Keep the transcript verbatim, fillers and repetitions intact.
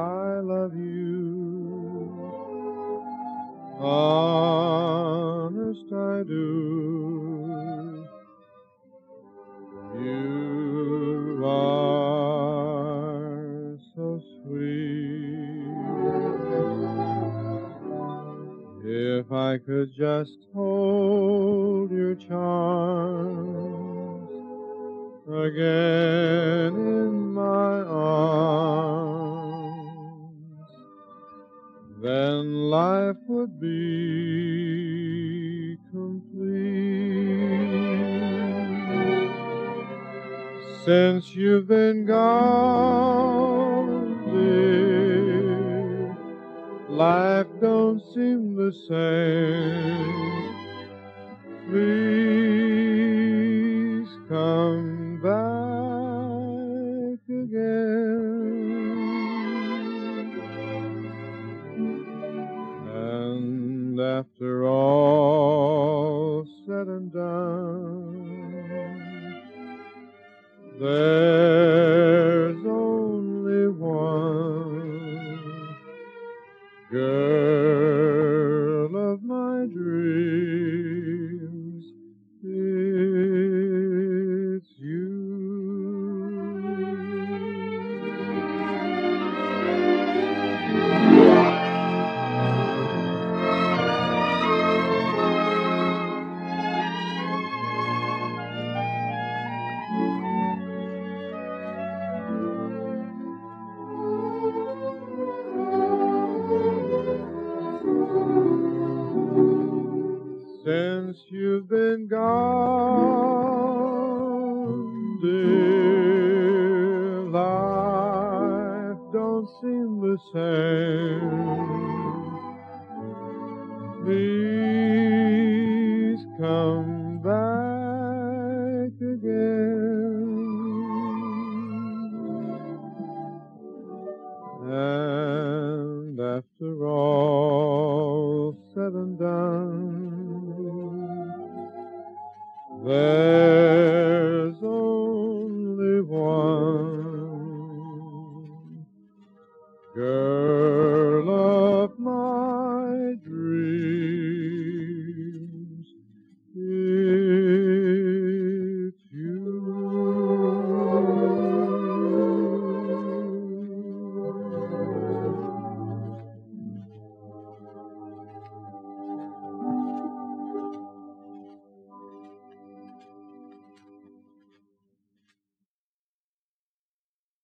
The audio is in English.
I love you. Honest I do. You are so sweet. If I could just hold your charms again in my arms, then life would be complete. Since you've been gone, dear, life don't seem the same. Please come back again. And after all said and done, there's only one girl of my dreams. It's you. Since you've been gone, dear, life don't seem the same. Please come back again. And after all said and done, there's only one girl